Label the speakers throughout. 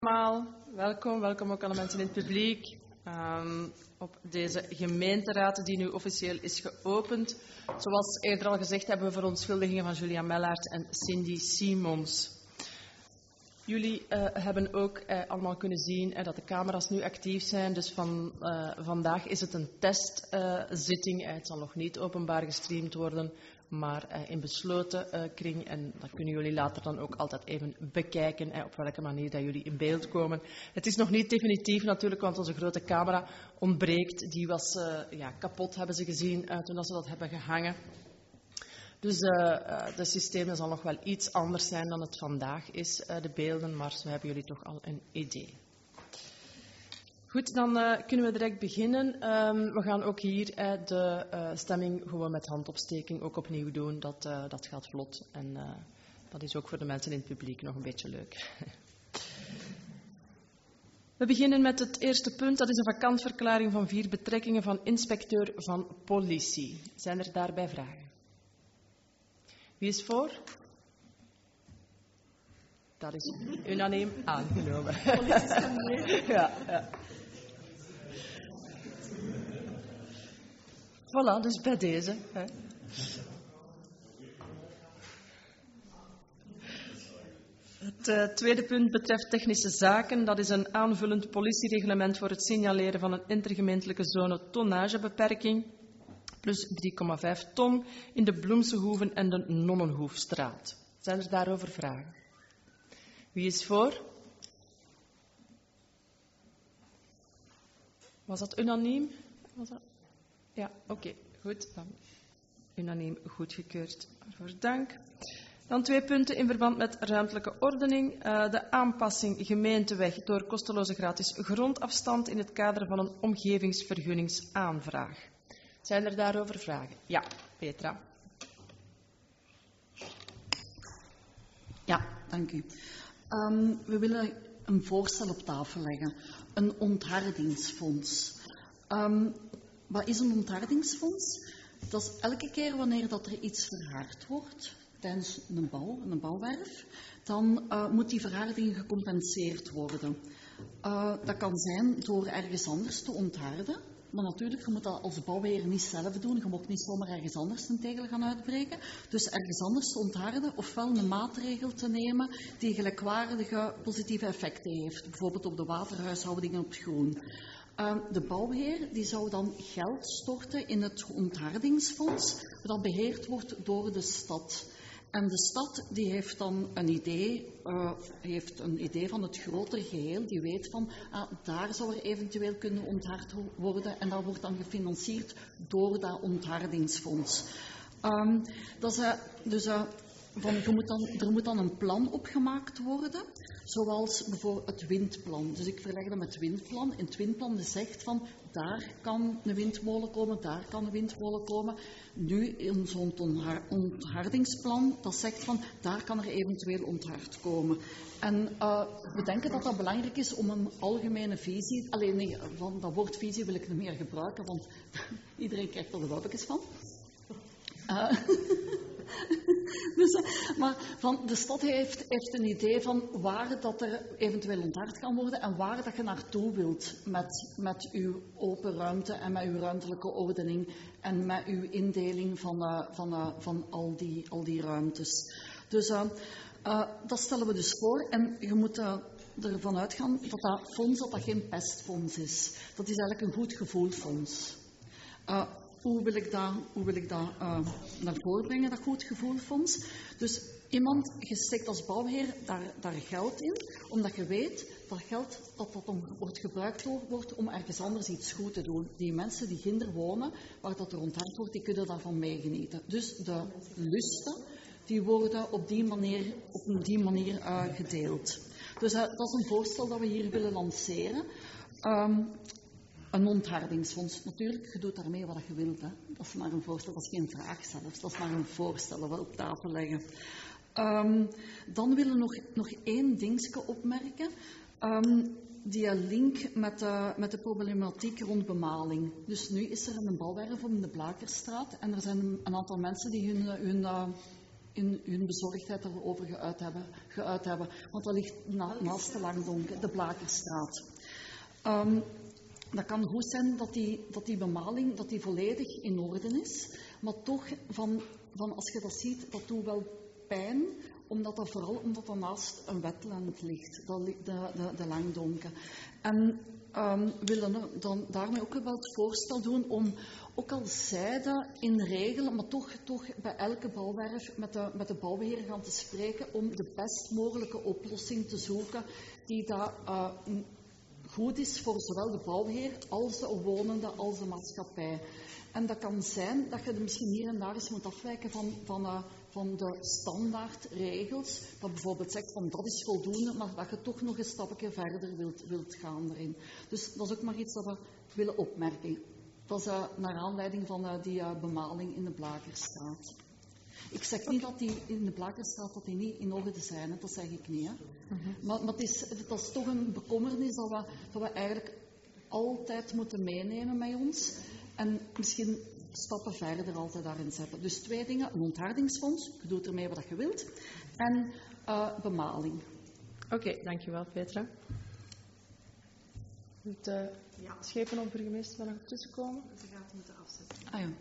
Speaker 1: Allemaal, welkom ook alle mensen in het publiek op deze gemeenteraad die nu officieel is geopend. Zoals eerder al gezegd hebben we verontschuldigingen van Julia Mellaert en Cindy Simons. Jullie hebben ook allemaal kunnen zien dat de camera's nu actief zijn, dus vandaag is het een testzitting. Het zal nog niet openbaar gestreamd worden, maar in besloten kring. En dat kunnen jullie later dan ook altijd even bekijken, op welke manier dat jullie in beeld komen. Het is nog niet definitief natuurlijk, want onze grote camera ontbreekt. Die was kapot, hebben ze gezien, toen ze dat hebben gehangen. Dus de systemen zal nog wel iets anders zijn dan het vandaag is, de beelden, maar zo hebben jullie toch al een idee. Goed, dan kunnen we direct beginnen. We gaan ook hier de stemming gewoon met handopsteking ook opnieuw doen. Dat gaat vlot en dat is ook voor de mensen in het publiek nog een beetje leuk. We beginnen met het eerste punt. Dat is een vakantverklaring van 4 betrekkingen van inspecteur van politie. Zijn er daarbij vragen? Wie is voor? Dat is unaniem aangenomen. Ja. Voilà, dus bij deze. Hè. Het tweede punt betreft technische zaken. Dat is een aanvullend politiereglement voor het signaleren van een intergemeentelijke zone tonnagebeperking. Plus 3,5 ton in de Bloemsehoeven en de Nonnenhoefstraat. Zijn er daarover vragen? Wie is voor? Was dat unaniem? Ja, oké, goed. Dan unaniem goedgekeurd. Waarvoor dank. Dan 2 punten in verband met ruimtelijke ordening. De aanpassing gemeenteweg door kosteloze gratis grondafstand in het kader van een omgevingsvergunningsaanvraag. Zijn er daarover vragen? Ja, Petra.
Speaker 2: Ja, dank u. We willen een voorstel op tafel leggen. Een onthardingsfonds. Wat is een onthardingsfonds? Dat is elke keer wanneer dat er iets verhard wordt tijdens een bouwwerf, dan moet die verharding gecompenseerd worden. Dat kan zijn door ergens anders te ontharden. Maar natuurlijk, je moet dat als bouwbeheer niet zelf doen. Je mag niet zomaar ergens anders een tegel gaan uitbreken. Dus ergens anders te ontharden, ofwel een maatregel te nemen die gelijkwaardige positieve effecten heeft. Bijvoorbeeld op de waterhuishouding en op het groen. De bouwbeheer die zou dan geld storten in het onthardingsfonds, dat beheerd wordt door de stad. En de stad die heeft dan een idee van het grotere geheel. Die weet van, daar zou er eventueel kunnen onthard worden. En dat wordt dan gefinancierd door dat onthardingsfonds. Er moet dan een plan opgemaakt worden, zoals bijvoorbeeld het windplan. Dus ik verleg dat met het windplan. In het windplan zegt van, daar kan een windmolen komen, daar kan een windmolen komen. Nu in zo'n onthardingsplan, dat zegt van, daar kan er eventueel onthard komen. En we denken dat dat belangrijk is om een algemene visie, alleen nee, van dat woord visie wil ik niet meer gebruiken, want iedereen krijgt er de welpjes van. Maar de stad heeft een idee van waar dat er eventueel onthard kan worden en waar dat je naartoe wilt met uw open ruimte en met uw ruimtelijke ordening en met uw indeling van al die ruimtes. Dus dat stellen we dus voor en je moet ervan uitgaan dat fonds dat geen pestfonds is. Dat is eigenlijk een goed gevoelfonds. Hoe wil ik dat naar voren brengen, dat goed gevoelfonds? Dus je steekt als bouwheer daar geld in, omdat je weet dat geld dat wordt gebruikt wordt om ergens anders iets goed te doen. Die mensen die ginder wonen, waar dat er onthard wordt, die kunnen daarvan meegenieten. Dus de lusten, die worden op die manier gedeeld. Dus dat is een voorstel dat we hier willen lanceren. Een onthardingsfonds. Natuurlijk, je doet daarmee wat je wilt. Hè. Dat is maar een voorstel, dat is geen vraag zelfs. Dat is maar een voorstel dat we op tafel leggen. Dan willen we nog 1 dingetje opmerken. Die link met de problematiek rond bemaling. Dus nu is er een bouwwerf op de Blakerstraat en er zijn een aantal mensen die in hun bezorgdheid erover geuit hebben. Want dat ligt naast de Langdonk, de Blakerstraat. Dat kan goed zijn dat die bemaling dat die volledig in orde is, maar toch, van als je dat ziet, dat doet wel pijn, vooral omdat dat naast een wetland ligt, de Langdonken. En willen dan daarmee ook wel het voorstel doen om, ook al zij dat in regelen, maar toch bij elke bouwwerf met de bouwbeheer gaan te spreken om de best mogelijke oplossing te zoeken die dat goed is voor zowel de bouwheer als de omwonenden als de maatschappij. En dat kan zijn dat je er misschien hier en daar eens moet afwijken van de standaardregels. Dat bijvoorbeeld zegt van dat is voldoende, maar dat je toch nog een stapje verder wilt gaan erin. Dus dat is ook maar iets dat we willen opmerken. Dat is naar aanleiding van die bemaling in de Blakerstraat. Ik zeg niet dat die in de Blakerstraat dat die niet in orde zijn, hè. Dat zeg ik niet. Hè. Maar dat is toch een bekommernis dat we eigenlijk altijd moeten meenemen met ons. En misschien stappen verder altijd daarin zetten. Dus 2 dingen, een onthardingsfonds, je doet ermee wat je wilt, en bemaling.
Speaker 1: Oké, dankjewel Petra. Moet de schepen of burgemeester er nog tussenkomen? Ze gaat moeten afzetten.
Speaker 2: Ah ja.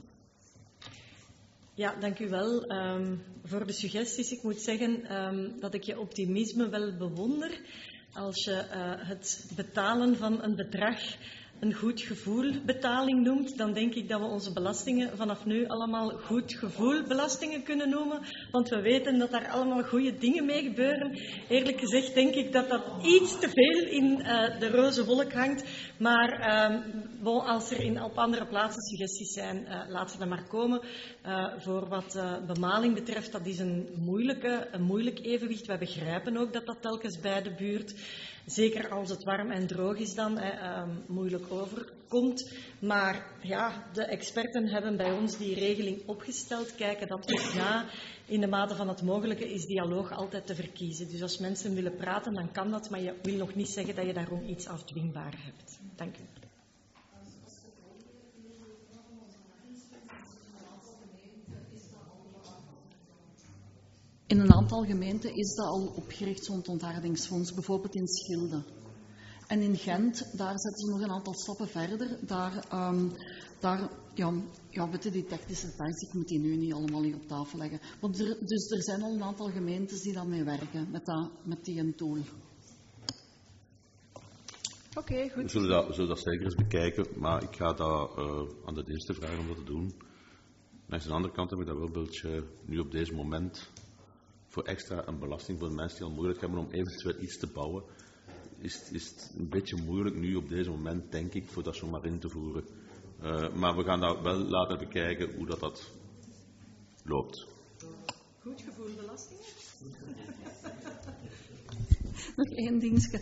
Speaker 3: Ja, dank u wel voor de suggesties. Ik moet zeggen dat ik je optimisme wel bewonder. Als je het betalen van een bedrag een goed gevoel betaling noemt, dan denk ik dat we onze belastingen vanaf nu allemaal goed gevoel belastingen kunnen noemen. Want we weten dat daar allemaal goede dingen mee gebeuren. Eerlijk gezegd denk ik dat dat iets te veel in de roze wolk hangt. Maar als er op andere plaatsen suggesties zijn, laat ze dan maar komen. Voor wat bemaling betreft, dat is een moeilijk evenwicht. Wij begrijpen ook dat dat telkens bij de buurt, zeker als het warm en droog is dan, moeilijk overkomt. Maar ja, de experten hebben bij ons die regeling opgesteld, kijken dat goed na. In de mate van het mogelijke is dialoog altijd te verkiezen. Dus als mensen willen praten, dan kan dat, maar je wil nog niet zeggen dat je daarom iets afdwingbaar hebt. Dank u.
Speaker 2: In een aantal gemeenten is dat al opgericht, zo'n onthardingsfonds, bijvoorbeeld in Schilde. En in Gent, daar zetten ze nog een aantal stappen verder. Weet je, die technische details, ik moet die nu niet allemaal hier op tafel leggen. Dus er zijn al een aantal gemeentes die daarmee werken, met die tool.
Speaker 1: Oké, goed.
Speaker 4: We zullen dat zeker eens bekijken, maar ik ga dat aan de diensten vragen om dat te doen. Maar aan de andere kant heb ik dat wel een beetje nu op deze moment voor extra een belasting voor de mensen die al moeilijk hebben om eventueel iets te bouwen, is het een beetje moeilijk nu op deze moment, denk ik, voor dat zomaar in te voeren. Maar we gaan dat wel laten bekijken hoe dat loopt.
Speaker 3: Goed gevoel belastingen?
Speaker 2: Nog 1 dingetje.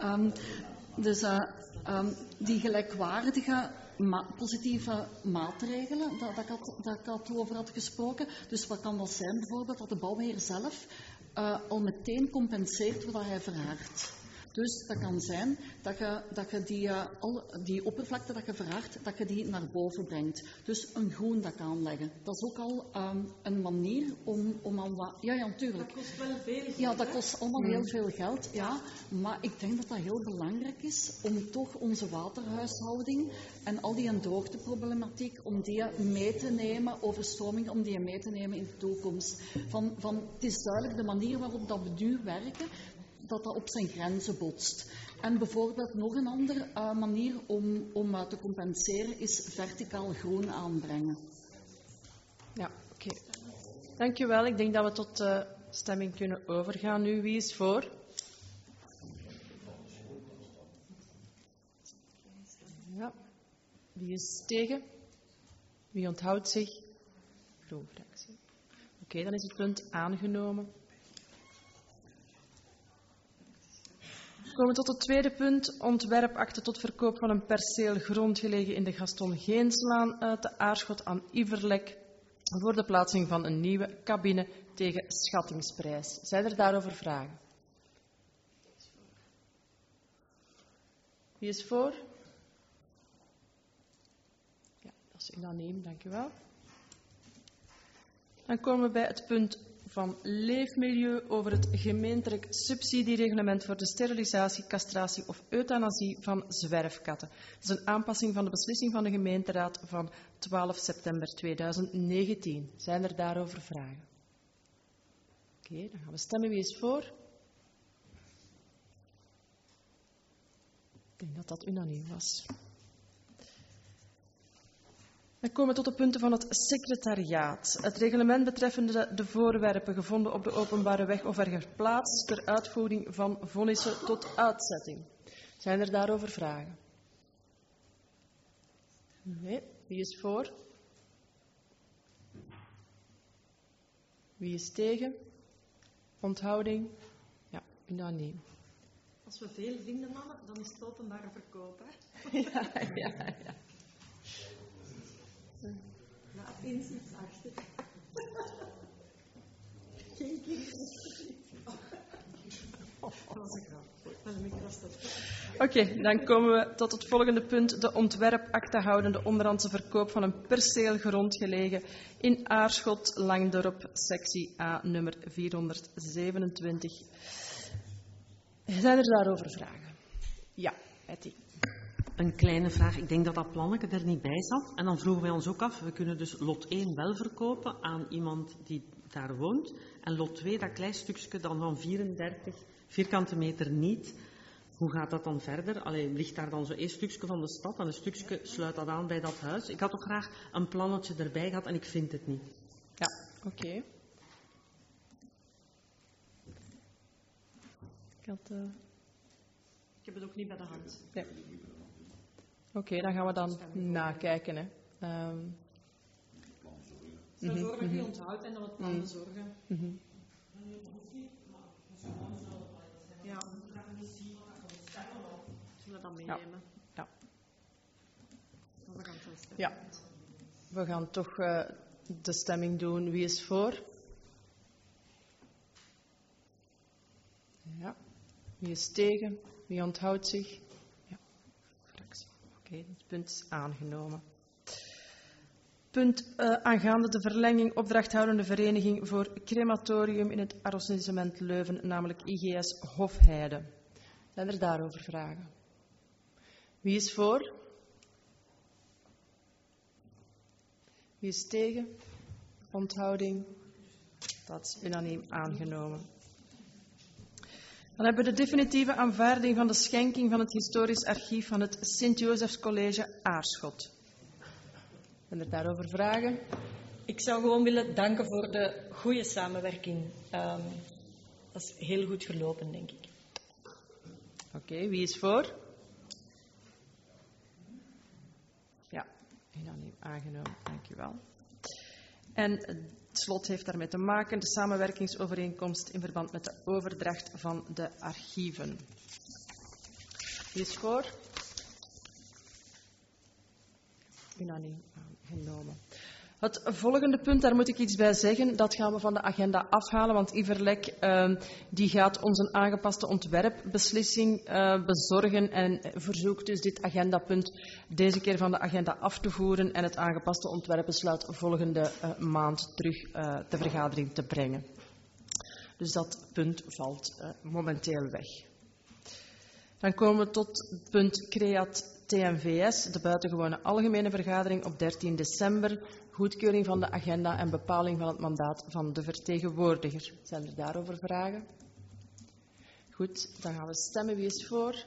Speaker 2: Die gelijkwaardige positieve maatregelen, dat ik had over had gesproken. Dus wat kan dat zijn? Bijvoorbeeld dat de bouwheer zelf al meteen compenseert wat hij vraagt. Dus dat kan zijn dat je die oppervlakte dat je vraagt, dat je die naar boven brengt. Dus een groen dak aanleggen. Dat is ook al een manier om aan wat... Ja, natuurlijk.
Speaker 3: Dat kost wel veel geld.
Speaker 2: Ja, dat kost allemaal heel veel geld, ja. Maar ik denk dat dat heel belangrijk is om toch onze waterhuishouding en al die droogteproblematiek, om die mee te nemen, overstroming, om die mee te nemen in de toekomst. Het is duidelijk de manier waarop dat we nu werken, dat op zijn grenzen botst. En bijvoorbeeld nog een andere manier om te compenseren is verticaal groen aanbrengen.
Speaker 1: Ja, oké. Dank u wel. Ik denk dat we tot de stemming kunnen overgaan nu. Wie is voor? Ja. Wie is tegen? Wie onthoudt zich? Groen fractie. Oké, dan is het punt aangenomen. We komen tot het tweede punt, ontwerpakte tot verkoop van een perceel grond gelegen in de Gaston Geenslaan uit de Aarschot aan Iverlek voor de plaatsing van een nieuwe cabine tegen schattingsprijs. Zijn er daarover vragen? Wie is voor? Ja, dat is unaniem, dank u wel. Dan komen we bij het punt van leefmilieu over het gemeentelijk subsidiereglement voor de sterilisatie, castratie of euthanasie van zwerfkatten. Dat is een aanpassing van de beslissing van de gemeenteraad van 12 september 2019. Zijn er daarover vragen? Oké, dan gaan we stemmen. Wie is voor? Ik denk dat dat unaniem was. Dan komen we tot de punten van het secretariaat. Het reglement betreffende de voorwerpen gevonden op de openbare weg of ergens plaats ter uitvoering van vonnissen tot uitzetting. Zijn er daarover vragen? Nee. Wie is voor? Wie is tegen? Onthouding? Ja, unaniem.
Speaker 3: Als we veel vinden, mannen, dan is het openbare verkoop, hè?
Speaker 1: Ja.
Speaker 3: Nou, eens iets achter. Geen kinderen. Dat was een grap.
Speaker 1: Oké, dan komen we tot het volgende punt. De ontwerpakte houdende onderhandse verkoop van een perceelgrond gelegen in Aarschot, Langdorp, sectie A, nummer 427. Zijn er daarover vragen? Ja, Etty.
Speaker 5: Een kleine vraag. Ik denk dat dat plannetje er niet bij zat. En dan vroegen wij ons ook af, we kunnen dus lot 1 wel verkopen aan iemand die daar woont. En lot 2, dat klein stukje dan van 34 vierkante meter niet. Hoe gaat dat dan verder? Allee, ligt daar dan zo één stukje van de stad en een stukje sluit dat aan bij dat huis? Ik had toch graag een plannetje erbij gehad en ik vind het niet.
Speaker 1: Ja, oké.
Speaker 3: Ik heb het ook niet bij de hand.
Speaker 1: Nee. Oké, dan gaan we dan nakijken. Hè.
Speaker 3: Stel voor dat je onthoudt en dan het plan bezorgen. Ja. Zullen we dat meenemen?
Speaker 1: Ja.
Speaker 3: We gaan zo stemmen.
Speaker 1: Ja. We gaan toch de stemming doen. Wie is voor? Ja. Wie is tegen? Wie onthoudt zich? Ja. Fractie. Oké, het punt is aangenomen. Punt aangaande de verlenging opdrachthoudende vereniging voor crematorium in het arrondissement Leuven, namelijk IGS Hofheide. Zijn er daarover vragen? Wie is voor? Wie is tegen? Onthouding? Dat is unaniem aangenomen. Dan hebben we de definitieve aanvaarding van de schenking van het historisch archief van het Sint-Josefs College Aarschot. Zijn er daarover vragen?
Speaker 3: Ik zou gewoon willen danken voor de goede samenwerking. Dat is heel goed gelopen, denk ik.
Speaker 1: Oké, wie is voor? Ja, unaniem aangenomen. Dank u wel. En het slot heeft daarmee te maken de samenwerkingsovereenkomst in verband met de overdracht van de archieven. Wie is voor? Unaniem aangenomen. Het volgende punt, daar moet ik iets bij zeggen, dat gaan we van de agenda afhalen, want Yverlek die gaat ons een aangepaste ontwerpbeslissing bezorgen en verzoekt dus dit agendapunt deze keer van de agenda af te voeren en het aangepaste ontwerpbesluit volgende maand terug de vergadering te brengen. Dus dat punt valt momenteel weg. Dan komen we tot het punt CREAT TNVS, de buitengewone algemene vergadering op 13 december, goedkeuring van de agenda en bepaling van het mandaat van de vertegenwoordiger. Zijn er daarover vragen? Goed, dan gaan we stemmen. Wie is voor?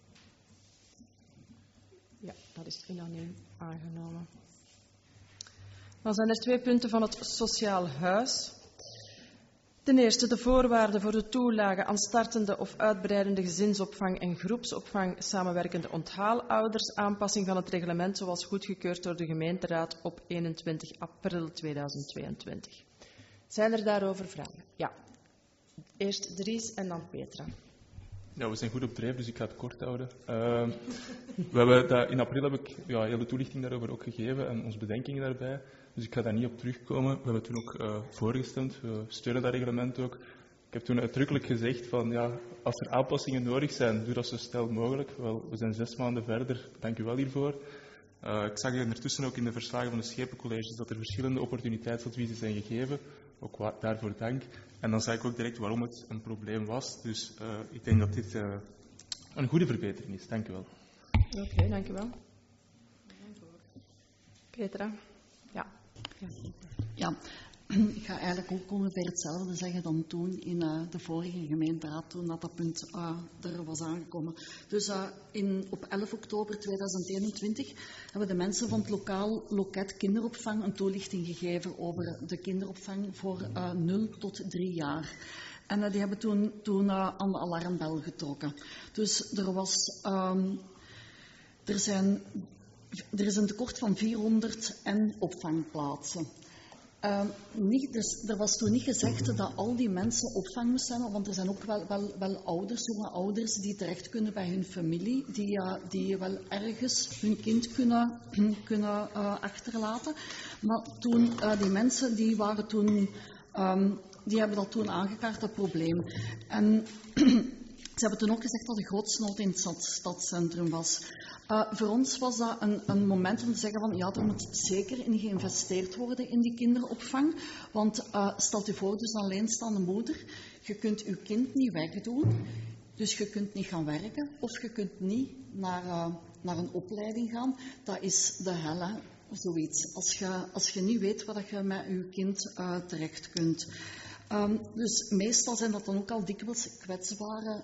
Speaker 1: Ja, dat is unaniem aangenomen. Dan zijn er 2 punten van het Sociaal Huis. Ten eerste de voorwaarden voor de toelage aan startende of uitbreidende gezinsopvang en groepsopvang samenwerkende onthaalouders, aanpassing van het reglement zoals goedgekeurd door de gemeenteraad op 21 april 2022. Zijn er daarover vragen? Ja. Eerst Dries en dan Petra.
Speaker 6: Ja, we zijn goed op dreef, dus ik ga het kort houden. In april heb ik hele toelichting daarover ook gegeven en onze bedenkingen daarbij. Dus ik ga daar niet op terugkomen. We hebben toen ook voorgestemd. We steunen dat reglement ook. Ik heb toen uitdrukkelijk gezegd van als er aanpassingen nodig zijn, doe dat zo snel mogelijk. Wel, we zijn 6 maanden verder. Dank u wel hiervoor. Ik zag ondertussen ook in de verslagen van de schepencolleges dat er verschillende opportuniteitsadviezen zijn gegeven. Ook daarvoor dank. En dan zag ik ook direct waarom het een probleem was. Dus ik denk dat dit een goede verbetering is. Dank u wel.
Speaker 1: Oké, dank u wel. Petra? Ja.
Speaker 2: Ja, ik ga eigenlijk ook ongeveer hetzelfde zeggen dan toen in de vorige gemeenteraad, toen dat punt er was aangekomen. Dus op 11 oktober 2021 hebben de mensen van het lokaal loket kinderopvang een toelichting gegeven over de kinderopvang voor 0 tot 3 jaar. En die hebben toen aan de alarmbel getrokken. Dus er is een tekort van 400 opvangplaatsen. Er was toen niet gezegd dat al die mensen opvang moesten hebben, want er zijn ook wel ouders, jonge ouders, die terecht kunnen bij hun familie, die wel ergens hun kind kunnen achterlaten. Maar toen, die mensen die hebben dat toen aangekaart, dat probleem. En ze hebben toen ook gezegd dat de grootste nood in het stadscentrum was. Voor ons was dat een moment om te zeggen van ja, er moet zeker in geïnvesteerd worden in die kinderopvang. Want stel je voor, dus een alleenstaande moeder, je kunt je kind niet wegdoen, dus je kunt niet gaan werken of je kunt niet naar een opleiding gaan. Dat is de hel, hè, zoiets. Als je niet weet wat je met je kind terecht kunt. Dus meestal zijn dat dan ook al dikwijls kwetsbare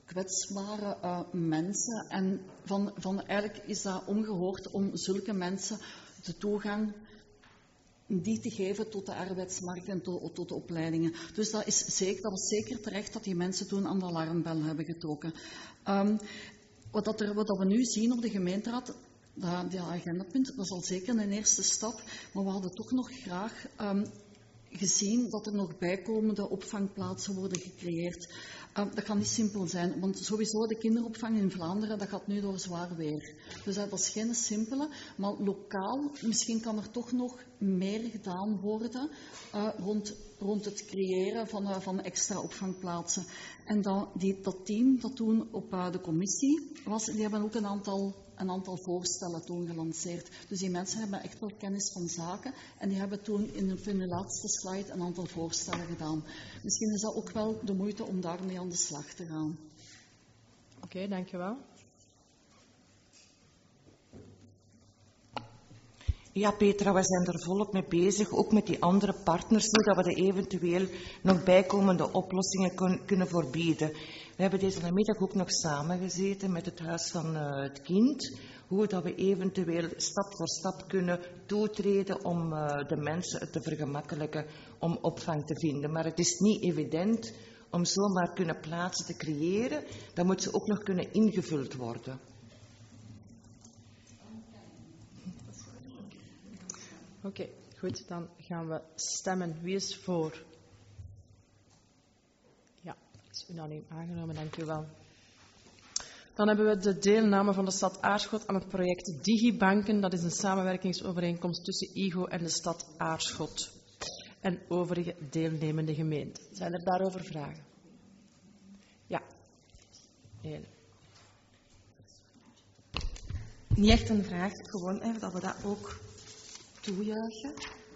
Speaker 2: mensen. En eigenlijk is dat ongehoord om zulke mensen de toegang die te geven tot de arbeidsmarkt en tot de opleidingen. Dus dat was zeker terecht dat die mensen toen aan de alarmbel hebben getrokken. Wat we nu zien op de gemeenteraad, dat agendapunt, dat is al zeker een eerste stap, maar we hadden toch nog graag gezien dat er nog bijkomende opvangplaatsen worden gecreëerd. Dat kan niet simpel zijn, want sowieso de kinderopvang in Vlaanderen, dat gaat nu door zwaar weer. Dus dat is geen simpele, maar lokaal, misschien kan er toch nog meer gedaan worden rond het creëren van extra opvangplaatsen. En dat team dat toen op de commissie was, die hebben ook een aantal voorstellen toen gelanceerd. Dus die mensen hebben echt wel kennis van zaken en die hebben toen in hun laatste slide een aantal voorstellen gedaan. Misschien is dat ook wel de moeite om daarmee aan de slag te gaan.
Speaker 1: Oké, dankjewel.
Speaker 7: Ja, Petra, we zijn er volop mee bezig, ook met die andere partners, zodat we er eventueel nog bijkomende oplossingen kunnen voorbieden. We hebben deze namiddag ook nog samengezeten met het Huis van het Kind, hoe dat we eventueel stap voor stap kunnen toetreden om de mensen het te vergemakkelijken om opvang te vinden. Maar het is niet evident om zomaar kunnen plaatsen te creëren, dan moet ze ook nog kunnen ingevuld worden.
Speaker 1: Oké, goed, dan gaan we stemmen. Wie is voor? Ja, is unaniem aangenomen, dank u wel. Dan hebben we de deelname van de stad Aarschot aan het project Digibanken. Dat is een samenwerkingsovereenkomst tussen IGO en de stad Aarschot en overige deelnemende gemeenten. Zijn er daarover vragen? Ja. Hele.
Speaker 8: Niet echt een vraag, gewoon dat we dat ook toejuichen.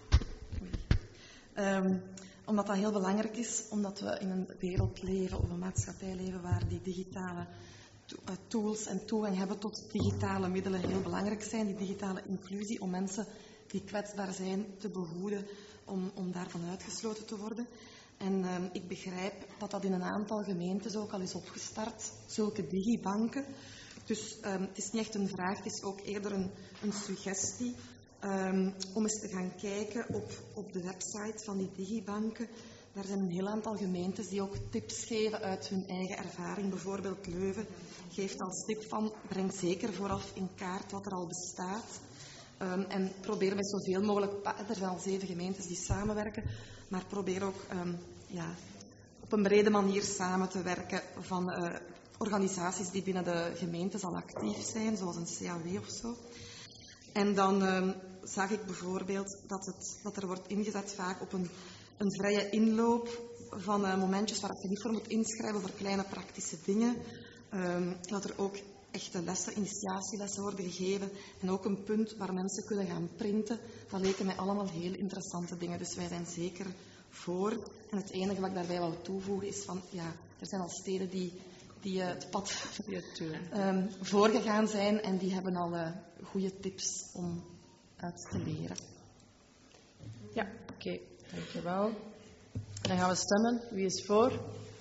Speaker 8: Omdat dat heel belangrijk is, omdat we in een wereld leven of een maatschappij leven waar die digitale tools en toegang hebben tot digitale middelen heel belangrijk zijn. Die digitale inclusie om mensen die kwetsbaar zijn te behoeden om daarvan uitgesloten te worden. En ik begrijp dat dat in een aantal gemeentes ook al is opgestart, zulke digibanken. Dus het is niet echt een vraag, het is ook eerder een suggestie. Om eens te gaan kijken op de website van die digibanken. Daar zijn een heel aantal gemeentes die ook tips geven uit hun eigen ervaring. Bijvoorbeeld Leuven geeft als tip van breng zeker vooraf in kaart wat er al bestaat. En probeer met zoveel mogelijk, er zijn al 7 gemeentes die samenwerken, maar probeer ook op een brede manier samen te werken van organisaties die binnen de gemeentes al actief zijn, zoals een CAW of zo. En dan zag ik bijvoorbeeld dat er wordt ingezet vaak op een vrije inloop van momentjes waar je niet voor moet inschrijven voor kleine praktische dingen. Dat er ook echte lessen, initiatielessen worden gegeven. En ook een punt waar mensen kunnen gaan printen. Dat leken mij allemaal heel interessante dingen. Dus wij zijn zeker voor. En het enige wat ik daarbij wou toevoegen is van, ja, er zijn al steden die het pad voorgegaan zijn en die hebben al goede tips om uit te leren.
Speaker 1: Ja, oké. Dankjewel. Dan gaan we stemmen. Wie is voor?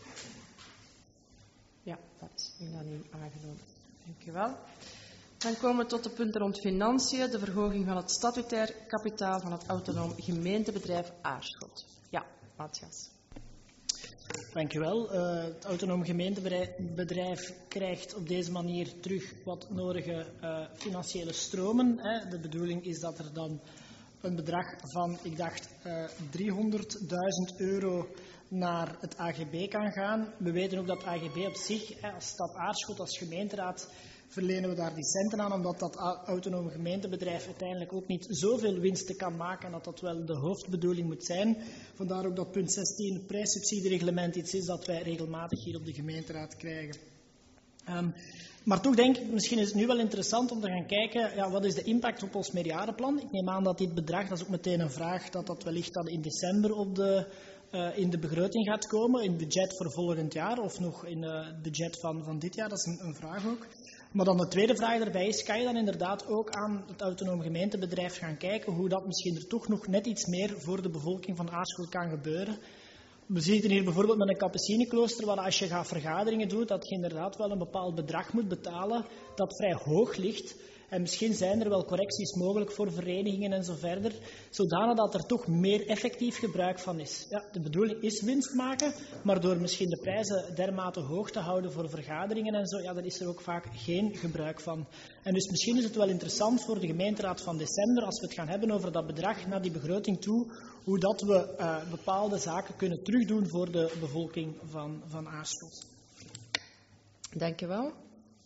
Speaker 1: Ja, dat is unaniem aangenomen. Dankjewel. Dan komen we tot de punten rond financiën, de verhoging van het statutair kapitaal van het autonoom gemeentebedrijf Aarschot. Ja, Matthias.
Speaker 9: Dank u wel. Het autonoom gemeentebedrijf krijgt op deze manier terug wat nodige financiële stromen. De bedoeling is dat er dan een bedrag van, ik dacht, €300.000 naar het AGB kan gaan. We weten ook dat het AGB op zich, als stad Aarschot, als gemeenteraad, verlenen we daar die centen aan, omdat dat autonome gemeentebedrijf uiteindelijk ook niet zoveel winsten kan maken en dat wel de hoofdbedoeling moet zijn. Vandaar ook dat punt 16, het prijssubsidiereglement, iets is dat wij regelmatig hier op de gemeenteraad krijgen. Maar toch denk ik, misschien is het nu wel interessant om te gaan kijken, ja, wat is de impact op ons meerjarenplan? Ik neem aan dat dit bedrag, dat is ook meteen een vraag, dat wellicht dan in december in de begroting gaat komen, in het budget voor volgend jaar of nog in het budget van dit jaar, dat is een vraag ook. Maar dan de tweede vraag daarbij is, kan je dan inderdaad ook aan het autonoom gemeentebedrijf gaan kijken hoe dat misschien er toch nog net iets meer voor de bevolking van Aarschot kan gebeuren? We zitten hier bijvoorbeeld met een Capucineklooster, waar als je gaat vergaderingen doet, dat je inderdaad wel een bepaald bedrag moet betalen dat vrij hoog ligt. En misschien zijn er wel correcties mogelijk voor verenigingen en zo verder, zodanig dat er toch meer effectief gebruik van is. Ja, de bedoeling is winst maken, maar door misschien de prijzen dermate hoog te houden voor vergaderingen en zo, ja, daar is er ook vaak geen gebruik van. En dus misschien is het wel interessant voor de gemeenteraad van december, als we het gaan hebben over dat bedrag naar die begroting toe, hoe dat we bepaalde zaken kunnen terugdoen voor de bevolking van Aarschot.
Speaker 1: Dank je wel.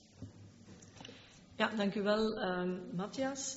Speaker 3: Ja, dank u wel, Matthias.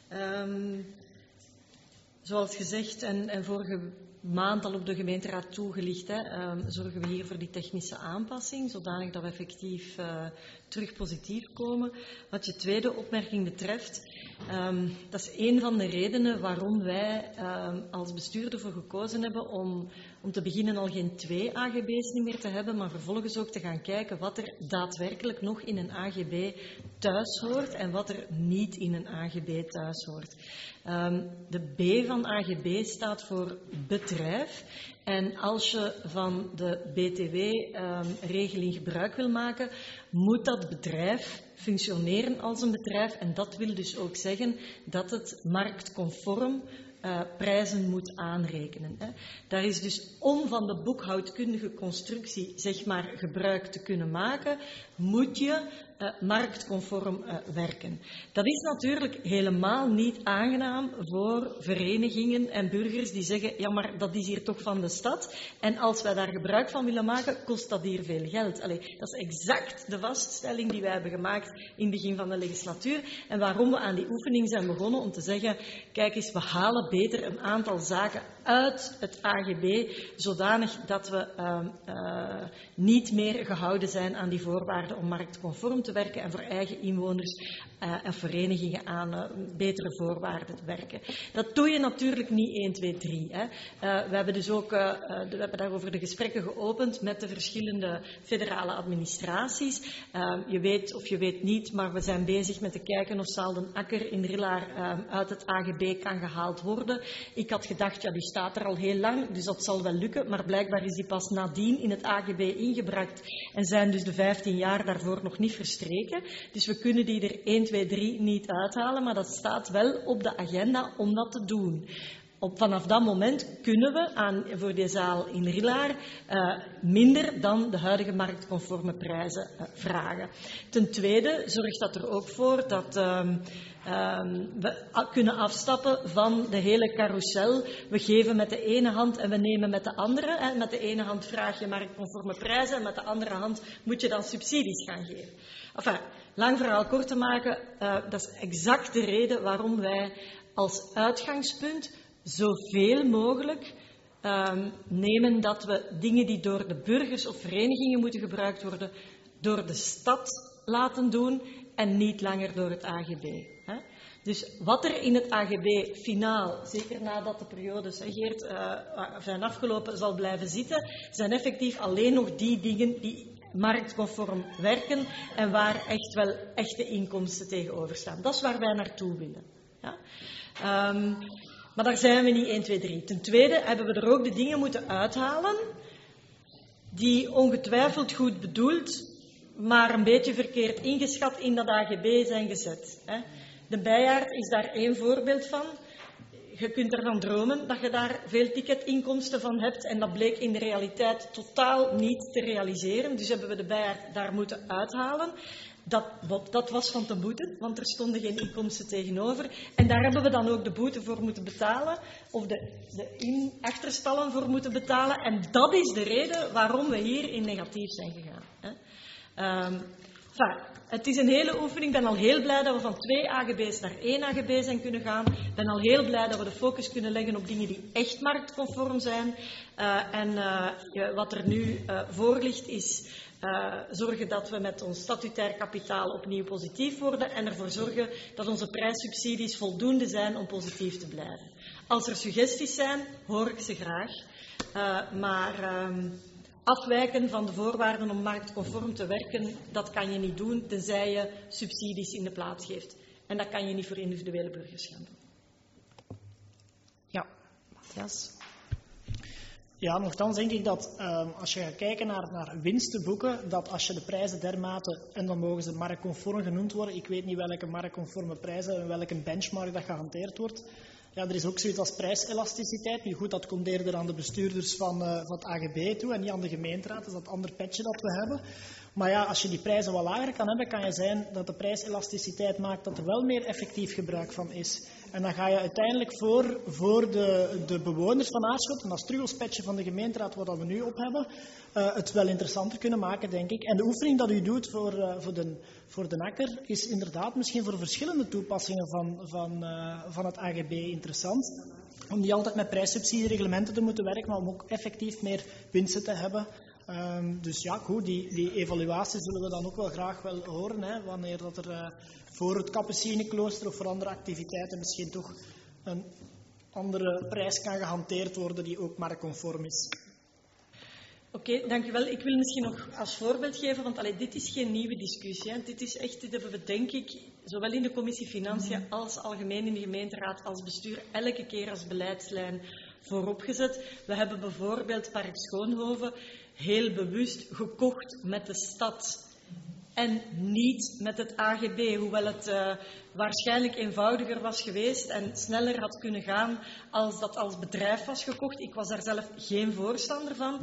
Speaker 3: Zoals gezegd en vorige maand al op de gemeenteraad toegelicht, zorgen we hier voor die technische aanpassing, zodanig dat we effectief terug positief komen. Wat je tweede opmerking betreft, dat is een van de redenen waarom wij als bestuur ervoor gekozen hebben om te beginnen al geen 2 AGB's niet meer te hebben, maar vervolgens ook te gaan kijken wat er daadwerkelijk nog in een AGB thuis hoort en wat er niet in een AGB thuis hoort. De B van AGB staat voor bedrijf. En als je van de BTW-regeling gebruik wil maken, moet dat bedrijf functioneren als een bedrijf. En dat wil dus ook zeggen dat het marktconform prijzen moet aanrekenen. Daar is dus, om van de boekhoudkundige constructie zeg maar gebruik te kunnen maken, moet je marktconform werken. Dat is natuurlijk helemaal niet aangenaam voor verenigingen en burgers die zeggen, ja, maar dat is hier toch van de stad en als wij daar gebruik van willen maken, kost dat hier veel geld. Allee, dat is exact de vaststelling die wij hebben gemaakt in het begin van de legislatuur en waarom we aan die oefening zijn begonnen om te zeggen, kijk eens, we halen beter een aantal zaken uit het AGB, zodanig dat we niet meer gehouden zijn aan die voorwaarden om marktconform te werken en voor eigen inwoners en verenigingen aan betere voorwaarden te werken. Dat doe je natuurlijk niet 1, 2, 3. Hè. We hebben dus ook we hebben daarover de gesprekken geopend met de verschillende federale administraties. Je weet of je weet niet, maar we zijn bezig met te kijken of Zaalden Akker in Rillaar uit het AGB kan gehaald worden. Ik had gedacht, ja, die staat er al heel lang, dus dat zal wel lukken, maar blijkbaar is die pas nadien in het AGB ingebracht en zijn dus de 15 jaar daarvoor nog niet verstreken. Dus we kunnen die er 1, 2, 3 niet uithalen, maar dat staat wel op de agenda om dat te doen. Vanaf dat moment kunnen we voor die zaal in Rillaar minder dan de huidige marktconforme prijzen vragen. Ten tweede zorgt dat er ook voor dat we kunnen afstappen van de hele carousel. We geven met de ene hand en we nemen met de andere. Met de ene hand vraag je marktconforme prijzen en met de andere hand moet je dan subsidies gaan geven. Enfin, lang verhaal kort te maken, dat is exact de reden waarom wij als uitgangspunt zoveel mogelijk nemen dat we dingen die door de burgers of verenigingen moeten gebruikt worden, door de stad laten doen en niet langer door het AGB. Hè? Dus wat er in het AGB finaal, zeker nadat de periodes zijn afgelopen, zal blijven zitten, zijn effectief alleen nog die dingen die marktconform werken en waar echt wel echte inkomsten tegenover staan. Dat is waar wij naartoe willen. Ja? Maar daar zijn we niet 1, 2, 3. Ten tweede hebben we er ook de dingen moeten uithalen die ongetwijfeld goed bedoeld, maar een beetje verkeerd ingeschat in dat AGB zijn gezet. Hè. De bijaard is daar één voorbeeld van. Je kunt ervan dromen dat je daar veel ticketinkomsten van hebt en dat bleek in de realiteit totaal niet te realiseren. Dus hebben we de bijaard daar moeten uithalen. Dat was van te boeten, want er stonden geen inkomsten tegenover. En daar hebben we dan ook de boete voor moeten betalen, of de achterstallen voor moeten betalen. En dat is de reden waarom we hier in negatief zijn gegaan. Het is een hele oefening. Ik ben al heel blij dat we van 2 AGB's naar 1 AGB zijn kunnen gaan. Ik ben al heel blij dat we de focus kunnen leggen op dingen die echt marktconform zijn. Wat er nu voor ligt is zorgen dat we met ons statutair kapitaal opnieuw positief worden en ervoor zorgen dat onze prijssubsidies voldoende zijn om positief te blijven. Als er suggesties zijn, hoor ik ze graag. Maar afwijken van de voorwaarden om marktconform te werken, dat kan je niet doen, tenzij je subsidies in de plaats geeft. En dat kan je niet voor individuele burgers gaan doen.
Speaker 1: Ja, Matthias.
Speaker 9: Ja, nochtans denk ik dat als je gaat kijken naar winstenboeken, dat als je de prijzen dermate, en dan mogen ze marktconform genoemd worden, ik weet niet welke marktconforme prijzen en welke benchmark dat gehanteerd wordt. Ja, er is ook zoiets als prijselasticiteit. Nu goed, dat komt eerder aan de bestuurders van het AGB toe en niet aan de gemeenteraad. Dat is dat ander petje dat we hebben. Maar ja, als je die prijzen wat lager kan hebben, kan je zijn dat de prijselasticiteit maakt dat er wel meer effectief gebruik van is. En dan ga je uiteindelijk voor de bewoners van Aarschot, en dat is terug ons petje van de gemeenteraad wat we nu op hebben, het wel interessanter kunnen maken, denk ik. En de oefening dat u doet voor de akker is inderdaad misschien voor verschillende toepassingen van het AGB interessant. Om niet altijd met prijssubsidiereglementen te moeten werken, maar om ook effectief meer winsten te hebben. Dus ja, goed, die evaluatie zullen we dan ook wel graag horen, hè, wanneer dat er voor het Capucineklooster of voor andere activiteiten misschien toch een andere prijs kan gehanteerd worden die ook marktconform is.
Speaker 3: Oké, dankjewel. Ik wil misschien nog als voorbeeld geven, want dit is geen nieuwe discussie. Hè. Dit hebben we denk ik, zowel in de commissie Financiën als algemeen in de gemeenteraad als bestuur, elke keer als beleidslijn vooropgezet. We hebben bijvoorbeeld Park Schoonhoven heel bewust gekocht met de stad en niet met het AGB, hoewel het waarschijnlijk eenvoudiger was geweest en sneller had kunnen gaan als dat als bedrijf was gekocht. Ik was daar zelf geen voorstander van.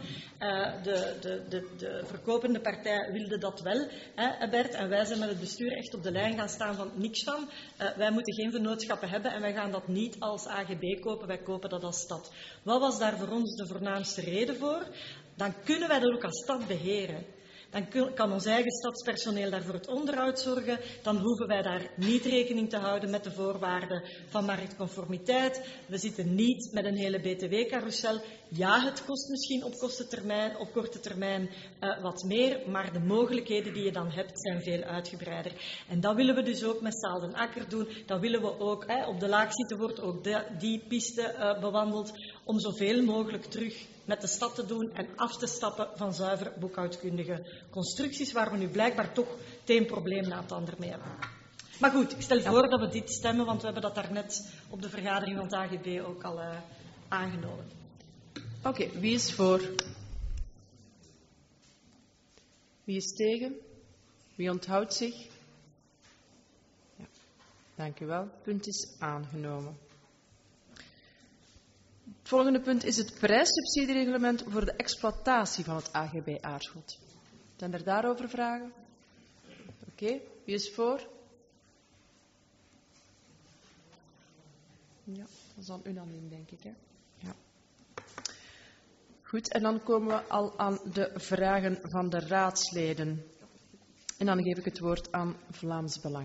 Speaker 3: De verkopende partij wilde dat wel, hè, Bert, en wij zijn met het bestuur echt op de lijn gaan staan van niks van. Wij moeten geen vennootschappen hebben en wij gaan dat niet als AGB kopen, wij kopen dat als stad. Wat was daar voor ons de voornaamste reden voor? Dan kunnen wij dat ook als stad beheren. Dan kan ons eigen stadspersoneel daarvoor het onderhoud zorgen. Dan hoeven wij daar niet rekening te houden met de voorwaarden van marktconformiteit. We zitten niet met een hele btw-carousel. Ja, het kost misschien op korte termijn wat meer, maar de mogelijkheden die je dan hebt zijn veel uitgebreider. En dat willen we dus ook met Saal den Akker doen. Dat willen we ook, op de Laagzieten wordt ook die piste bewandeld om zoveel mogelijk terug met de stad te doen en af te stappen van zuiver boekhoudkundige constructies, waar we nu blijkbaar toch het een probleem na het ander mee hebben. Maar goed, ik stel voor dat we dit stemmen, want we hebben dat daarnet op de vergadering van het AGB ook al aangenomen.
Speaker 1: Oké, wie is voor? Wie is tegen? Wie onthoudt zich? Ja, dank u wel. Het punt is aangenomen. Het volgende punt is het prijssubsidiereglement voor de exploitatie van het AGB Aarschot. Zijn er daarover vragen? Oké, wie is voor? Ja, dat is dan unaniem, denk ik. Hè? Ja. Goed, en dan komen we al aan de vragen van de raadsleden. En dan geef ik het woord aan Vlaams Belang.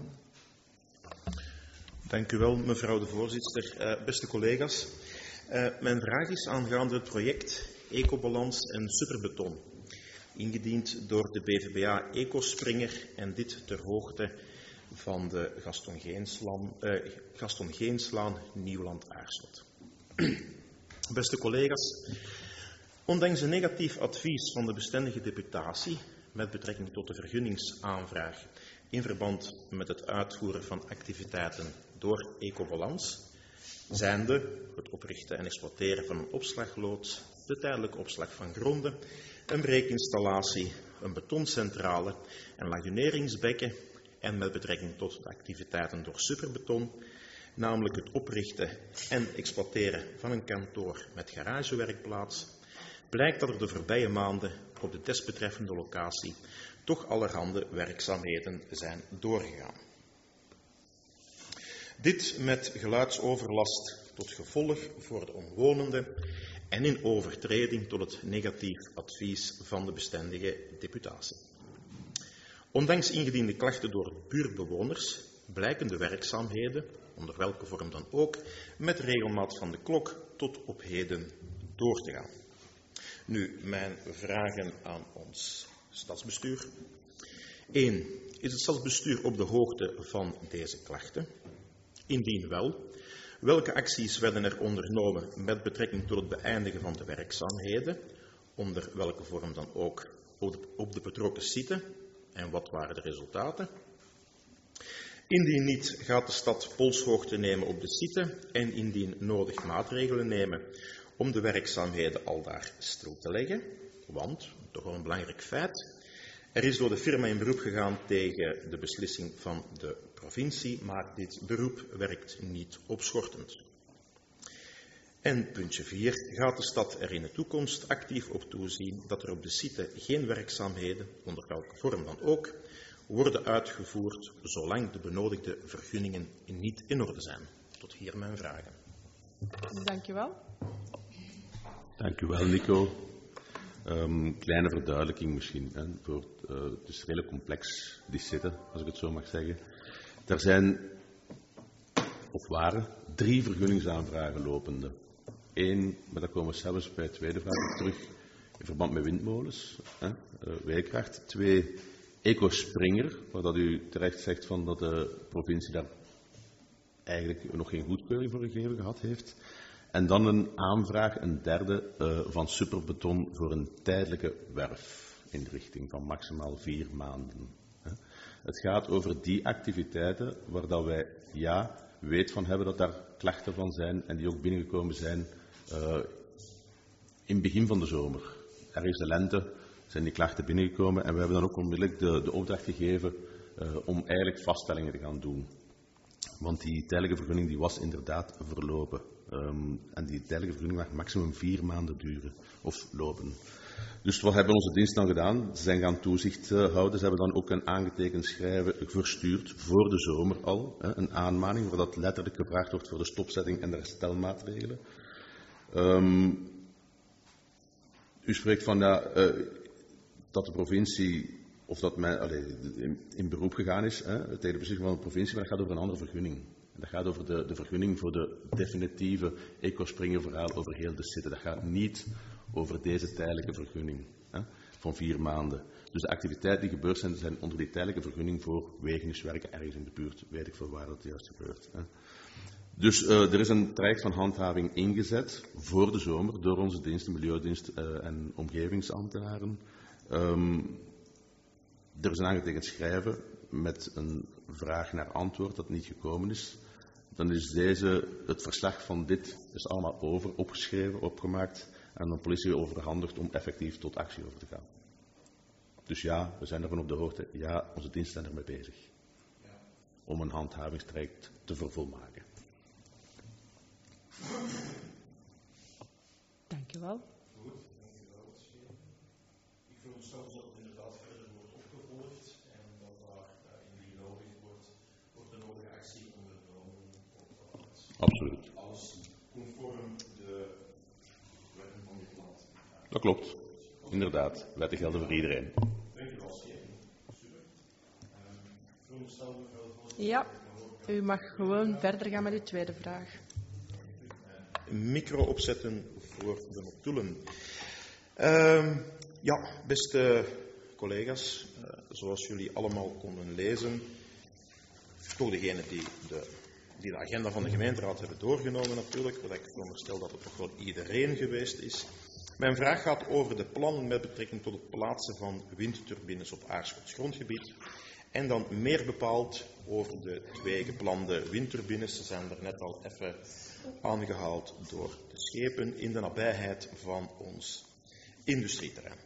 Speaker 10: Dank u wel, mevrouw de voorzitter. Beste collega's. Mijn vraag is aangaande het project Ecobalans en Superbeton, ingediend door de BVBA Ecospringer en dit ter hoogte van de Gaston Geenslaan Nieuwland-Aarschot. Beste collega's, ondanks een negatief advies van de bestendige deputatie met betrekking tot de vergunningsaanvraag in verband met het uitvoeren van activiteiten door Ecobalans, zijnde het oprichten en exploiteren van een opslagloods, de tijdelijke opslag van gronden, een breekinstallatie, een betoncentrale en laguneringsbekken en met betrekking tot de activiteiten door superbeton, namelijk het oprichten en exploiteren van een kantoor met garagewerkplaats, blijkt dat er de voorbije maanden op de desbetreffende locatie toch allerhande werkzaamheden zijn doorgegaan. Dit met geluidsoverlast tot gevolg voor de omwonenden en in overtreding tot het negatief advies van de bestendige deputatie. Ondanks ingediende klachten door buurtbewoners blijken de werkzaamheden, onder welke vorm dan ook, met regelmaat van de klok tot op heden door te gaan. Nu, mijn vragen aan ons stadsbestuur. 1. Is het stadsbestuur op de hoogte van deze klachten? Indien wel, welke acties werden er ondernomen met betrekking tot het beëindigen van de werkzaamheden, onder welke vorm dan ook, op de betrokken site, en wat waren de resultaten? Indien niet, gaat de stad polshoogte nemen op de site en indien nodig maatregelen nemen om de werkzaamheden aldaar stil te leggen, want, toch wel een belangrijk feit, er is door de firma in beroep gegaan tegen de beslissing van de provincie, maar dit beroep werkt niet opschortend. En puntje 4, gaat de stad er in de toekomst actief op toezien dat er op de site geen werkzaamheden, onder welke vorm dan ook, worden uitgevoerd zolang de benodigde vergunningen niet in orde zijn. Tot hier mijn vragen.
Speaker 1: Dank u wel.
Speaker 4: Dank u wel, Nico. Kleine verduidelijking misschien. Hè, het is redelijk complex, die site, als ik het zo mag zeggen. Er zijn, of waren, 3 vergunningsaanvragen lopende. 1, maar daar komen we zelfs bij de tweede vraag terug, in verband met windmolens, weerkracht. 2, Ecospringer, waar dat u terecht zegt van dat de provincie daar eigenlijk nog geen goedkeuring voor gegeven gehad heeft. En dan een aanvraag, een derde, van superbeton voor een tijdelijke werfinrichting van maximaal 4 maanden. Het gaat over die activiteiten waar dat wij weet van hebben dat daar klachten van zijn en die ook binnengekomen zijn in het begin van de zomer. Ergens de lente zijn die klachten binnengekomen en we hebben dan ook onmiddellijk de opdracht gegeven om eigenlijk vaststellingen te gaan doen. Want die tijdelijke vergunning die was inderdaad verlopen. En die tijdelijke vergunning mag maximum 4 maanden duren of lopen. Dus wat hebben onze diensten dan gedaan? Ze zijn gaan toezicht houden. Ze hebben dan ook een aangetekend schrijven verstuurd voor de zomer al. Een aanmaning waar dat letterlijk gevraagd wordt voor de stopzetting en de herstelmaatregelen. U spreekt van dat de provincie, of dat men in beroep gegaan is tegen de beslissing van de provincie, maar dat gaat over een andere vergunning. Dat gaat over de vergunning voor de definitieve Ecospringer-verhaal over heel de site. Dat gaat niet over deze tijdelijke vergunning van 4 maanden. Dus de activiteiten die gebeurd zijn onder die tijdelijke vergunning voor wegingswerken ergens in de buurt. Weet ik veel waar dat juist gebeurt. Dus er is een traject van handhaving ingezet voor de zomer door onze diensten, Milieudienst en omgevingsambtenaren. Er is een aangetekend schrijven met een vraag naar antwoord dat niet gekomen is. Dan is het verslag van dit is allemaal opgeschreven, opgemaakt en aan de politie overhandigd om effectief tot actie over te gaan. Dus ja, we zijn ervan op de hoogte. Ja, onze diensten zijn ermee bezig. Om een handhavingstraject te vervolmaken.
Speaker 1: Dank u wel.
Speaker 11: Goed, dank u wel. Ik veronderstel dat het inderdaad verder wordt opgevolgd en dat daar indien nodig wordt de nodige actie ondernomen.
Speaker 4: Absoluut.
Speaker 11: Alles conform de wetten van dit land.
Speaker 4: Dat klopt. Inderdaad. Wetten gelden voor iedereen.
Speaker 11: Dank u wel, super. Veronderstel mevrouw de voorzitter.
Speaker 1: Ja, u mag gewoon verder gaan met uw tweede vraag.
Speaker 10: Micro opzetten voor de notulen. Beste collega's, zoals jullie allemaal konden lezen, toch degene die de agenda van de gemeenteraad hebben doorgenomen natuurlijk, wat ik veronderstel dat het toch wel iedereen geweest is. Mijn vraag gaat over de plannen met betrekking tot het plaatsen van windturbines op Aarschots grondgebied. En dan meer bepaald over de 2 geplande windturbines. Ze zijn er net al even aangehaald door de schepen in de nabijheid van ons industrieterrein.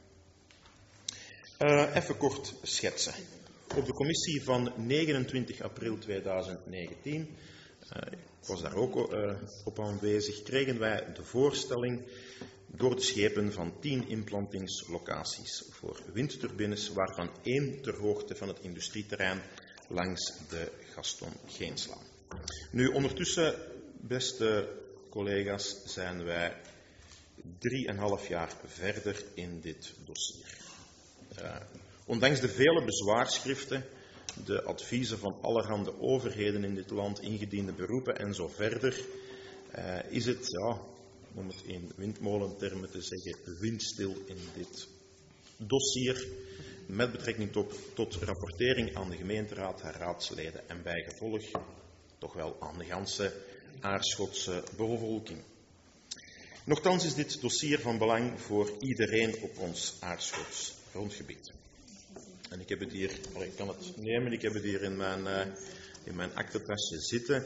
Speaker 10: Even kort schetsen. Op de commissie van 29 april 2019, ik was daar ook op aanwezig, kregen wij de voorstelling door de schepen van 10 implantingslocaties voor windturbines, waarvan 1 ter hoogte van het industrieterrein langs de Gaston Geenslaan. Nu, ondertussen, beste collega's, zijn wij 3,5 jaar verder in dit dossier. Ondanks de vele bezwaarschriften, de adviezen van allerhande overheden in dit land, ingediende beroepen en zo verder, is het, ja, om het in windmolentermen te zeggen, windstil in dit dossier met betrekking tot rapportering aan de gemeenteraad, haar raadsleden en bijgevolg toch wel aan de ganse Aarschotse bevolking. Nochtans is dit dossier van belang voor iedereen op ons Aarschots grondgebied. En ik heb het hier, ik kan het nemen, ik heb het hier in mijn aktentasje zitten.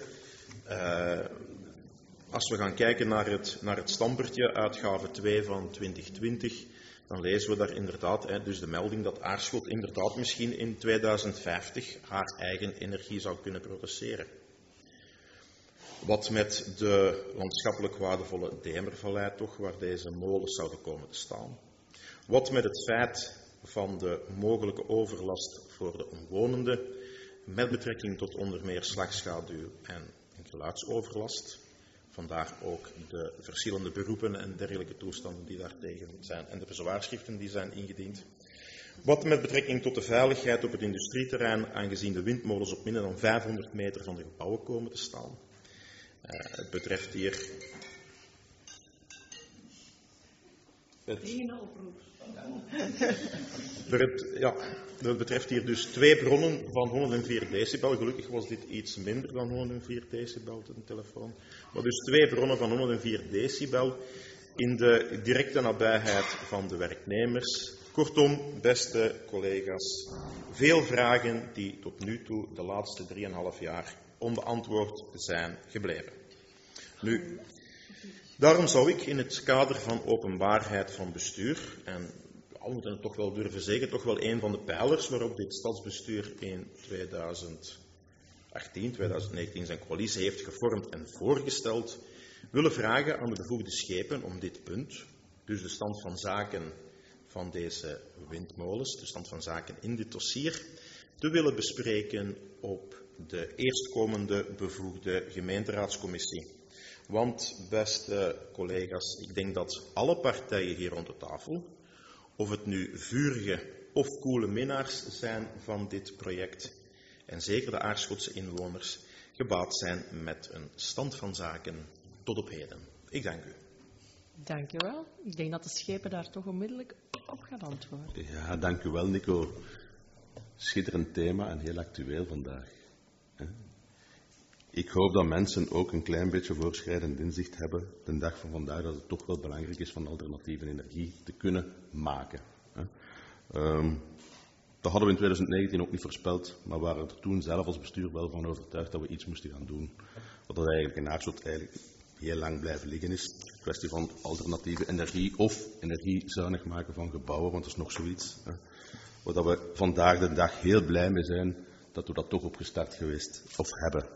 Speaker 10: Als we gaan kijken naar het stampertje, uitgave 2 van 2020, dan lezen we daar inderdaad dus de melding dat Aarschot inderdaad misschien in 2050 haar eigen energie zou kunnen produceren. Wat met de landschappelijk waardevolle Demervallei toch, waar deze molens zouden komen te staan. Wat met het feit van de mogelijke overlast voor de omwonenden, met betrekking tot onder meer slagschaduw en geluidsoverlast. Vandaar ook de verschillende beroepen en dergelijke toestanden die daartegen zijn en de bezwaarschriften die zijn ingediend. Wat met betrekking tot de veiligheid op het industrieterrein, aangezien de windmolens op minder dan 500 meter van de gebouwen komen te staan. Het betreft hier... Het betreft hier dus 2 bronnen van 104 decibel. Gelukkig was dit iets minder dan 104 decibel, de telefoon. Maar dus 2 bronnen van 104 decibel in de directe nabijheid van de werknemers. Kortom, beste collega's, veel vragen die tot nu toe de laatste 3,5 jaar onbeantwoord zijn gebleven. Nu, daarom zou ik in het kader van openbaarheid van bestuur, en we moeten het toch wel durven zeggen, toch wel een van de pijlers waarop dit stadsbestuur in 2018, 2019 zijn coalitie heeft gevormd en voorgesteld, willen vragen aan de bevoegde schepen om dit punt, dus de stand van zaken van deze windmolens, de stand van zaken in dit dossier, te willen bespreken op de eerstkomende bevoegde gemeenteraadscommissie. Want, beste collega's, ik denk dat alle partijen hier rond de tafel, of het nu vurige of koele minnaars zijn van dit project, en zeker de Aarschotse inwoners, gebaat zijn met een stand van zaken tot op heden. Ik dank u.
Speaker 1: Dank u wel. Ik denk dat de schepen daar toch onmiddellijk op gaan antwoorden.
Speaker 4: Ja, dank u wel, Nico. Schitterend thema en heel actueel vandaag. Ik hoop dat mensen ook een klein beetje voorschrijdend inzicht hebben de dag van vandaag, dat het toch wel belangrijk is van alternatieve energie te kunnen maken. Dat hadden we in 2019 ook niet voorspeld, maar we waren er toen zelf als bestuur wel van overtuigd dat we iets moesten gaan doen. Wat dat eigenlijk in Aarschot eigenlijk heel lang blijven liggen is. Een kwestie van alternatieve energie of energiezuinig maken van gebouwen, want dat is nog zoiets. Waar we vandaag de dag heel blij mee zijn dat we dat toch opgestart geweest of hebben.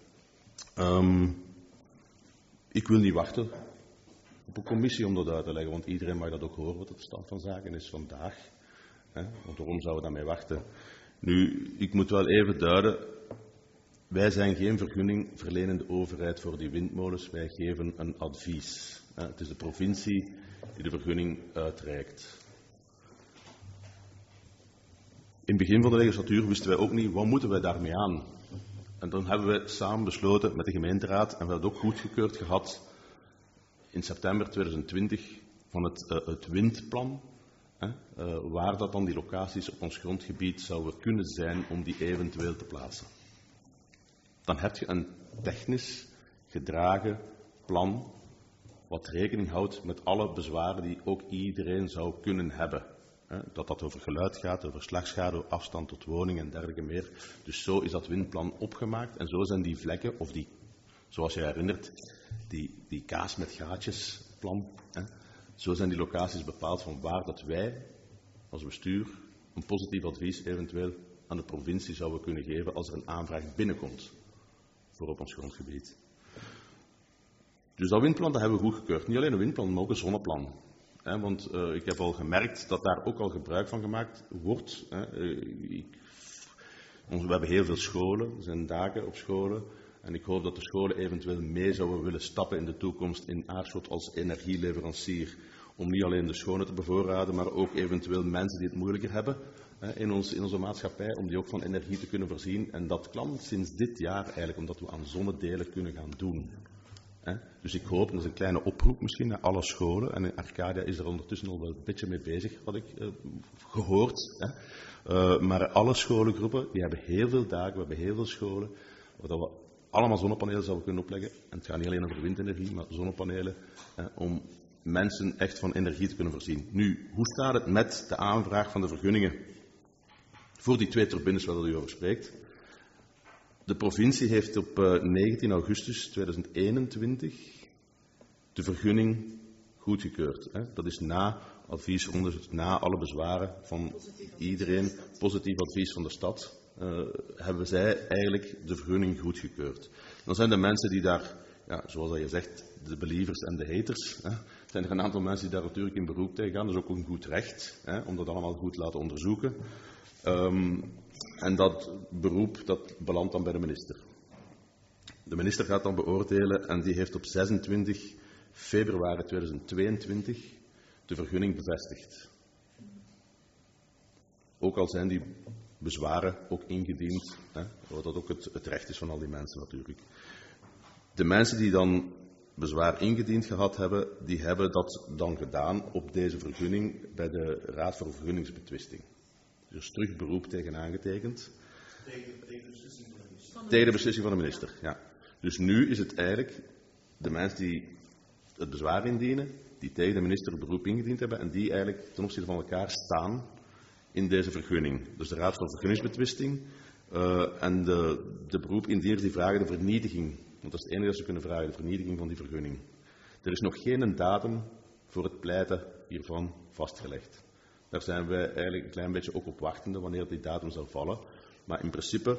Speaker 4: Ik wil niet wachten op een commissie om dat uit te leggen, want iedereen mag dat ook horen wat de stand van zaken is vandaag. Want waarom zouden we daarmee wachten? Nu, ik moet wel even duiden, wij zijn geen vergunningverlenende overheid voor die windmolens, wij geven een advies. Het is de provincie die de vergunning uitreikt. In het begin van de legislatuur wisten wij ook niet, wat moeten wij daarmee aan? En dan hebben we samen besloten met de gemeenteraad, en we hebben het ook goedgekeurd gehad in september 2020 van het windplan, waar dat dan die locaties op ons grondgebied zouden kunnen zijn om die eventueel te plaatsen. dan heb je een technisch gedragen plan wat rekening houdt met alle bezwaren die ook iedereen zou kunnen hebben. Dat dat over geluid gaat, over slagschade, afstand tot woning en dergelijke meer. Dus zo is dat windplan opgemaakt en zo zijn die vlekken, of die, zoals je herinnert, die kaas met gaatjes plan, zo zijn die locaties bepaald van waar dat wij als bestuur een positief advies eventueel aan de provincie zouden kunnen geven als er een aanvraag binnenkomt voor op ons grondgebied. Dus dat windplan dat hebben we goedgekeurd. Niet alleen een windplan, maar ook een zonneplan. Want ik heb al gemerkt dat daar ook al gebruik van gemaakt wordt. We hebben heel veel scholen, er zijn daken op scholen. En ik hoop dat de scholen eventueel mee zouden willen stappen in de toekomst in Aarschot als energieleverancier. Om niet alleen de scholen te bevoorraden, maar ook eventueel mensen die het moeilijker hebben in onze maatschappij, om die ook van energie te kunnen voorzien. En dat kwam sinds dit jaar eigenlijk, omdat we aan zonnedelen kunnen gaan doen. Dus ik hoop, dat is een kleine oproep misschien naar alle scholen, en Arcadia is er ondertussen al wel een beetje mee bezig, had ik gehoord. Maar alle scholengroepen, die hebben heel veel dagen, we hebben heel veel scholen, waar we allemaal zonnepanelen zouden kunnen opleggen. En het gaat niet alleen over windenergie, maar zonnepanelen, om mensen echt van energie te kunnen voorzien. Nu, hoe staat het met de aanvraag van de vergunningen voor die 2 turbines waar u over spreekt? De provincie heeft op 19 augustus 2021 de vergunning goedgekeurd. Dat is na adviesronde, na alle bezwaren van iedereen, positief advies van de stad, hebben zij eigenlijk de vergunning goedgekeurd. Dan zijn de mensen die daar, ja, zoals je zegt, de believers en de haters, zijn er een aantal mensen die daar natuurlijk in beroep tegen gaan. Dat is ook een goed recht, om dat allemaal goed te laten onderzoeken. En dat beroep dat belandt dan bij de minister. De minister gaat dan beoordelen en die heeft op 26 februari 2022 de vergunning bevestigd. Ook al zijn die bezwaren ook ingediend, wat dat ook het recht is van al die mensen natuurlijk. De mensen die dan bezwaar ingediend gehad hebben, die hebben dat dan gedaan op deze vergunning bij de Raad voor Vergunningsbetwisting. Dus terug beroep tegen aangetekend. Tegen de beslissing van de minister, ja. Dus nu is het eigenlijk de mensen die het bezwaar indienen, die tegen de minister beroep ingediend hebben en die eigenlijk ten opzichte van elkaar staan in deze vergunning. Dus de Raad voor Vergunningsbetwisting en de beroepindieners die vragen de vernietiging, want dat is het enige dat ze kunnen vragen, de vernietiging van die vergunning. Er is nog geen datum voor het pleiten hiervan vastgelegd. Daar zijn wij eigenlijk een klein beetje ook op wachtende wanneer die datum zal vallen. Maar in principe,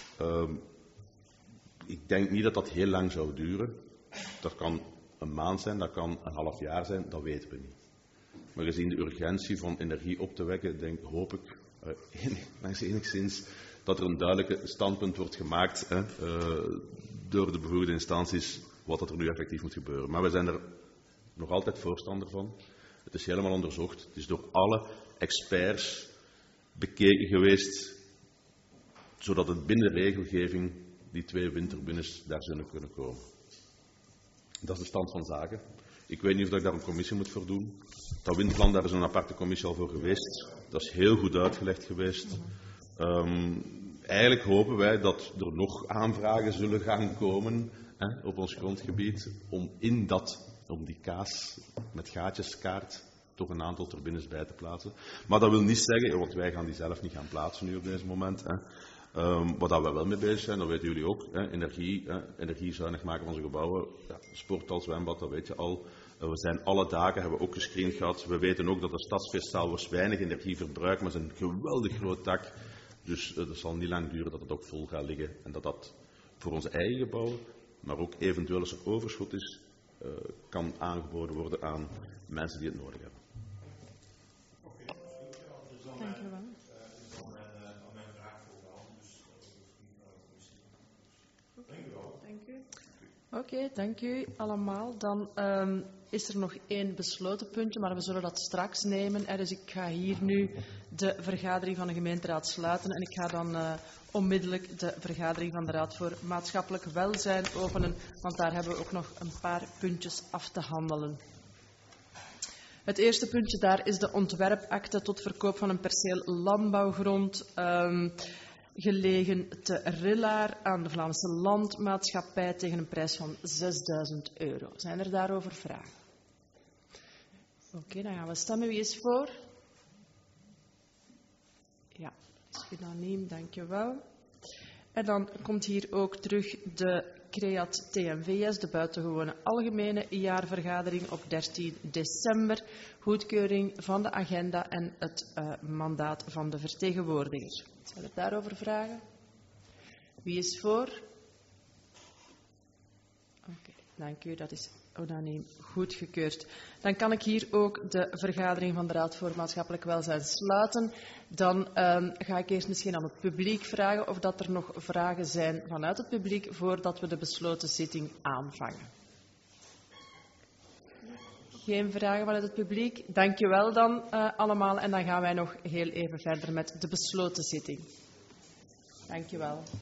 Speaker 4: ik denk niet dat dat heel lang zou duren. Dat kan een maand zijn, dat kan een half jaar zijn, dat weten we niet. Maar gezien de urgentie van energie op te wekken, hoop ik enigszins dat er een duidelijke standpunt wordt gemaakt door de bevoegde instanties wat er nu effectief moet gebeuren. Maar we zijn er nog altijd voorstander van. Het is helemaal onderzocht. Het is door alle experts bekeken geweest, zodat het binnen de regelgeving die 2 windturbines daar zullen kunnen komen. Dat is de stand van zaken. Ik weet niet of ik daar een commissie moet voor doen. Dat windplan, daar is een aparte commissie al voor geweest. Dat is heel goed uitgelegd geweest. Eigenlijk hopen wij dat er nog aanvragen zullen gaan komen op ons grondgebied om die kaas met gaatjeskaart toch een aantal turbines bij te plaatsen. Maar dat wil niet zeggen, want wij gaan die zelf niet gaan plaatsen nu op deze moment. Waar we wel mee bezig zijn, dat weten jullie ook. Energiezuinig maken van onze gebouwen. Ja, sporthal, zwembad, dat weet je al. We zijn alle dagen, hebben we ook gescreend gehad. We weten ook dat de stadsfeestzaal weinig energie verbruikt, maar het is een geweldig groot dak. Dus het zal niet lang duren dat het ook vol gaat liggen. En dat voor onze eigen gebouwen, maar ook eventueel als er overschot is, kan aangeboden worden aan mensen die het nodig hebben.
Speaker 1: Dank u wel. Oké, dank u allemaal. Dan is er nog 1 besloten puntje, maar we zullen dat straks nemen. Dus ik ga hier nu de vergadering van de gemeenteraad sluiten en ik ga dan onmiddellijk de vergadering van de Raad voor Maatschappelijk Welzijn openen, want daar hebben we ook nog een paar puntjes af te handelen. Het eerste puntje daar is de ontwerpakte tot verkoop van een perceel landbouwgrond. gelegen te Rillaar aan de Vlaamse Landmaatschappij tegen een prijs van €6.000. Zijn er daarover vragen? Oké, dan gaan we stemmen. Wie is voor? Ja, dat is unaniem, dankjewel. En dan komt hier ook terug de CREAT TNVS, de buitengewone algemene jaarvergadering op 13 december. Goedkeuring van de agenda en het mandaat van de vertegenwoordiger. Zijn er daarover vragen? Wie is voor? Oké, dank u. Dat is unaniem goedgekeurd. Dan kan ik hier ook de vergadering van de Raad voor Maatschappelijk Welzijn sluiten. Dan ga ik eerst misschien aan het publiek vragen of dat er nog vragen zijn vanuit het publiek voordat we de besloten zitting aanvangen. Geen vragen vanuit het publiek? Dank je wel dan allemaal en dan gaan wij nog heel even verder met de besloten zitting. Dank je wel.